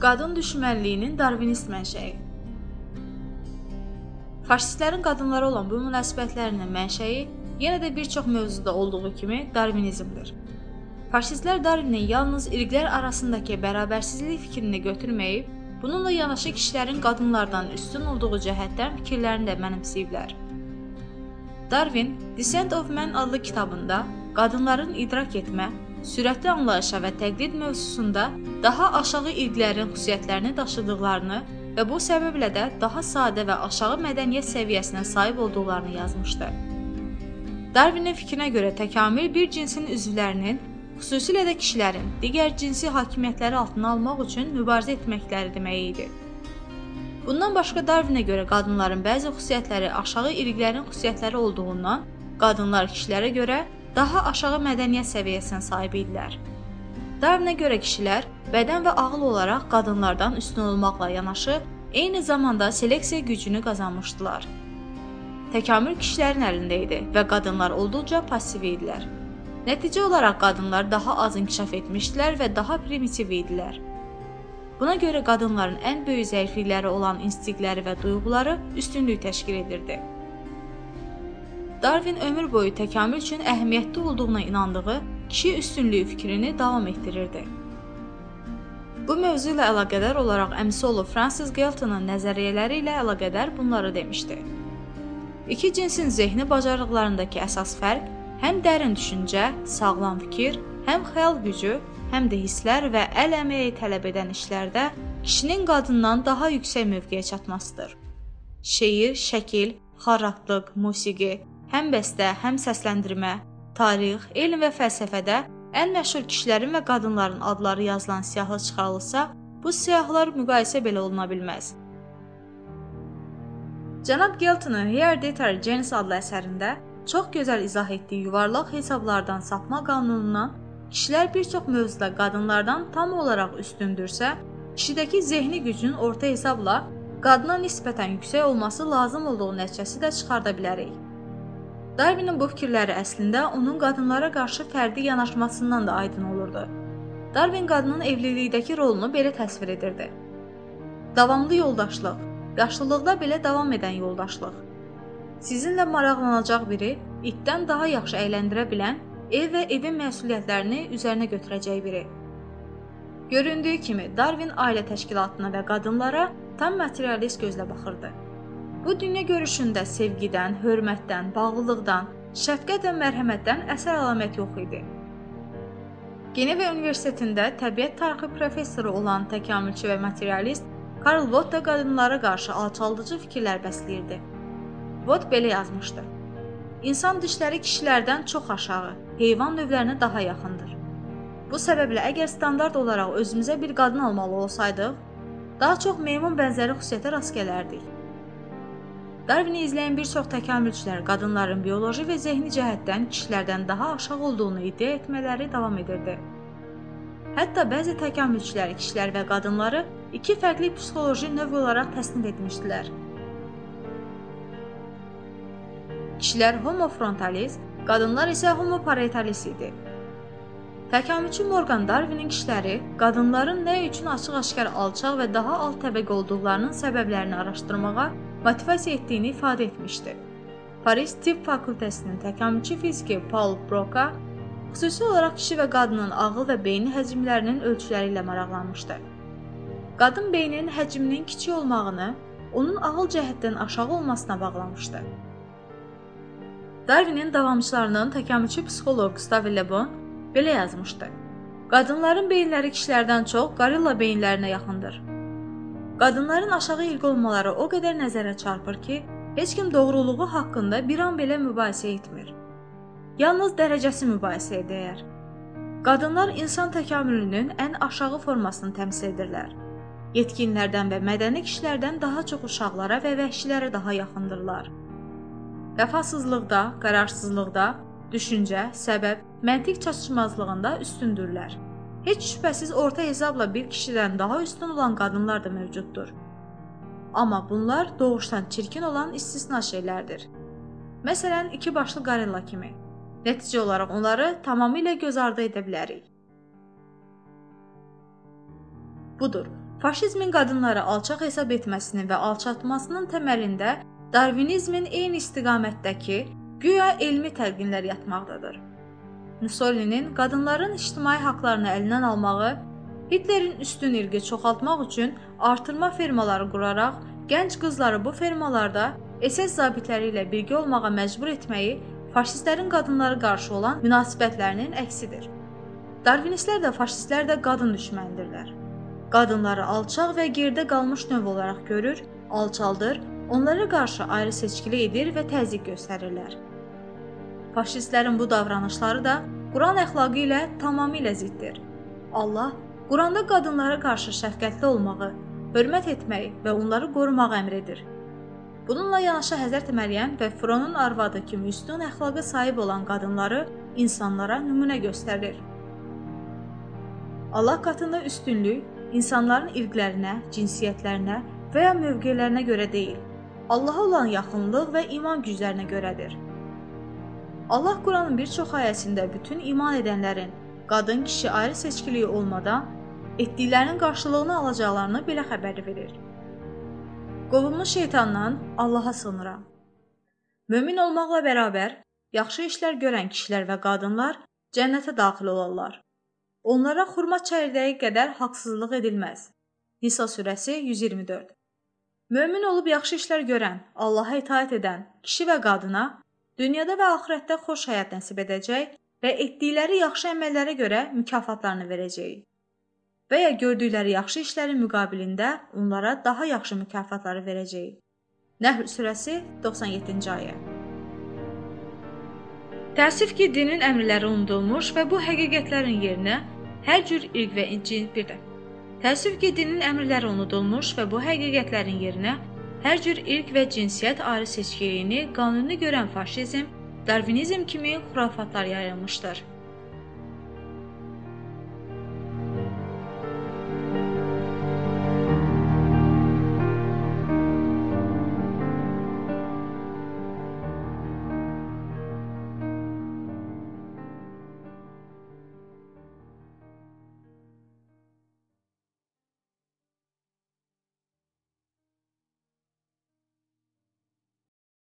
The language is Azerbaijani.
Qadın düşmənliyinin darvinist mənşəyi. Faşistlərin qadınlara olan bu münasibətlərinin mənşəyi yenə də bir çox mövzuda olduğu kimi darvinizmdir. Faşistlər Darwinin yalnız irqlər arasındakı bərabərsizlik fikrini götürməyib, bununla yanaşı kişilərin qadınlardan üstün olduğu cəhətdən fikirlərini də mənimsəyiblər. Darwin, Descent of Man adlı kitabında qadınların idrak etmə, sürətli anlayışa və təqlid mövzusunda daha aşağı irqlərin xüsusiyyətlərini daşıdıqlarını və bu səbəblə də daha sadə və aşağı mədəniyyət səviyyəsinə sahib olduqlarını yazmışdı. Darwinin fikrinə görə təkamül bir cinsin üzvlərinin, xüsusilə də kişilərin digər cinsi hakimiyyətləri altına almaq üçün mübarizə etməkləri demək idi. Bundan başqa Darwinə görə qadınların bəzi xüsusiyyətləri aşağı irqlərin xüsusiyyətləri olduğundan, qadınlar kişilərə görə daha aşağı mədəniyyət səviyyəsinə sahib idilər. Darwinə görə kişilər bədən və ağıl olaraq qadınlardan üstün olmaqla yanaşı, eyni zamanda seleksiya gücünü qazanmışdılar. Təkamül kişilərin əlində idi və qadınlar olduqca passiv idilər. Nəticə olaraq qadınlar daha az inkişaf etmişdilər və daha primitiv idilər. Buna görə qadınların ən böyük zəiflikləri olan instinktləri və duyğuları üstünlük təşkil edirdi. Darwin ömür boyu təkamül üçün əhəmiyyətli olduğuna inandığı kişi üstünlüyü fikrini davam etdirirdi. Bu mövzu ilə əlaqədar olaraq əmisi oğlu Francis Galton'un nəzəriyyələri ilə əlaqədar bunları demişdi. İki cinsin zehni bacarıqlarındakı əsas fərq həm dərin düşüncə, sağlam fikir, həm xəyal gücü, həm də hisslər və əl əməyi tələb edən işlərdə kişinin qadından daha yüksək mövqeyə çatmasıdır. Şeir, şəkil, xarratlıq, musiqi, həm bəstə, həm səsləndirmə, tarix, elm və fəlsəfədə ən məşhur kişilərin və qadınların adları yazılan siyahı çıxarılsa, bu siyahılar müqayisə belə oluna bilməz. Cənab Galton'un Hereditary Genes adlı əsərində çox gözəl izah etdiyi yuvarlaq hesablardan sapma qanunundan kişilər bir çox mövzuda qadınlardan tam olaraq üstündürsə, kişidəki zehni gücün orta hesabla qadına nisbətən yüksək olması lazım olduğu nəticəsi də çıxarda bilərik. Darwinin bu fikirləri əslində onun qadınlara qarşı fərdi yanaşmasından da aydın olurdu. Darwin qadının evlilikdəki rolunu belə təsvir edirdi. Davamlı yoldaşlıq, yaşlılıqda belə davam edən yoldaşlıq. Sizinlə maraqlanacaq biri, itdən daha yaxşı əyləndirə bilən, ev və evin məsuliyyətlərini üzərinə götürəcək biri. Göründüyü kimi, Darwin ailə təşkilatına və qadınlara tam materialist gözlə baxırdı. Bu dünya görüşündə sevgidən, hörmətdən, bağlılıqdan, şəfqət və mərhəmətdən əsər əlamət yox idi. Geneva Universitetində təbiət tarixi professoru olan təkamülçü və materialist Karl Vogt da qadınlara qarşı alçaldıcı fikirlər bəsləyirdi. Vogt belə yazmışdı: İnsan dişləri kişilərdən çox aşağı, heyvan növlərinə daha yaxındır. Bu səbəblə əgər standart olaraq özümüzə bir qadın almalı olsaydıq, daha çox meymun bənzəri xüsusiyyətə rast gələrdik. Darwini izləyən bir çox təkamülçülər qadınların bioloji və zehni cəhətdən kişilərdən daha aşağı olduğunu iddia etmələri davam edirdi. Hətta bəzi təkamülçülər kişilər və qadınları iki fərqli psixoloji növ olaraq təsnif etmişdilər. Kişilər homo frontalis, qadınlar isə homo parietalis idi. Təkamülçü Morgan Darwinin kişiləri qadınların nə üçün açıq-aşkar alçaq və daha alt təbəqə olduqlarının səbəblərini araşdırmağa motivasiya etdiyini ifadə etmişdi. Paris Tibb Fakültəsinin təkamülçü fiziki Paul Broca xüsusi olaraq kişi və qadının ağıl və beyni həcmlərinin ölçüləri ilə maraqlanmışdı. Qadın beyninin həcminin kiçik olmağını onun ağıl cəhətdən aşağı olmasına bağlamışdı. Darwinin davamçılarının təkamülçü psixoloq Gustave Le Bon belə yazmışdı: Qadınların beyinləri kişilərdən çox qorilla beyinlərinə yaxındır. Qadınların aşağı ilgi olmaları o qədər nəzərə çarpır ki, heç kim doğruluğu haqqında bir an belə mübahisə etmir. Yalnız dərəcəsi mübahisəyə dəyər. Qadınlar insan təkamülünün ən aşağı formasını təmsil edirlər. Yetkinlərdən və mədəni kişilərdən daha çox uşaqlara və vəhşilərə daha yaxındırlar. Vəfasızlıqda, qərarsızlıqda, düşüncə, səbəb, məntiq çatışmazlığında üstündürlər. Heç şübhəsiz orta hesabla bir kişidən daha üstün olan qadınlar da mövcuddur. Amma bunlar doğuşdan çirkin olan istisna şeylərdir. Məsələn, iki başlı qorilla kimi. Nəticə olaraq onları tamamilə göz ardı edə bilərik. Budur, Faşizmin qadınları alçaq hesab etməsinin və alçatmasının təməlində Darvinizmin eyni istiqamətdəki güya elmi təlqinlər yatmaqdadır. Mussolinin qadınların ictimai haqlarını əlindən almağı, Hitlerin üstün irqi çoxaltmaq üçün artırma fermaları quraraq gənc qızları bu fermalarda SS zabitləri ilə birgə olmağa məcbur etməyi faşistlərin qadınlara qarşı olan münasibətlərinin əksidir. Darvinistlər də, faşistlər də qadın düşməndirlər. Qadınları alçaq və geridə qalmış növ olaraq görür, alçaldır, onlara qarşı ayrı seçkili edir və təzyiq göstərirlər. Faşistlərin bu davranışları da Quran əxlaqı ilə tamamilə ziddir. Allah Quranda qadınlara qarşı şəfqətli olmağı, hörmət etməyi və onları qorumağı əmr edir. Bununla yanaşı Həzrət Məryəm və Fironun arvadı kimi üstün əxlaqa sahib olan qadınları insanlara nümunə göstərir. Allah qatında üstünlük insanların irqlərinə, cinsiyyətlərinə və ya mövqelərinə görə deyil, Allaha olan yaxınlıq və iman güclərinə görədir. Allah Quranın bir çox ayəsində bütün iman edənlərin, qadın kişi ayrı seçkiliyi olmadan, etdiklərinin qarşılığını alacaqlarını belə xəbər verir. Qovulmuş şeytandan Allaha sığınıram. Mömin olmaqla bərabər, yaxşı işlər görən kişilər və qadınlar cənnətə daxil olarlar. Onlara xurma çəyirdəyi qədər haqsızlıq edilməz. Nisa surəsi 124. Mömin olub yaxşı işlər görən, Allaha itaat edən kişi və qadına dünyada və axirətdə xoş həyat nəsib edəcək və etdikləri yaxşı əməllərə görə mükafatlarını verəcək. Və ya gördükləri yaxşı işlərin müqabilində onlara daha yaxşı mükafatları verəcək. Nəhl surəsi 97-ci ayə. Təəssüf ki, dinin əmrləri unudulmuş və bu həqiqətlərin yerinə hər cür irq və Təəssüf ki, dinin əmrləri unudulmuş və bu həqiqətlərin yerinə hər cür irq və cinsiyyət ayrı seçkiliyini qanuni görən faşizm, darvinizm kimi xurafatlar yayılmışdır.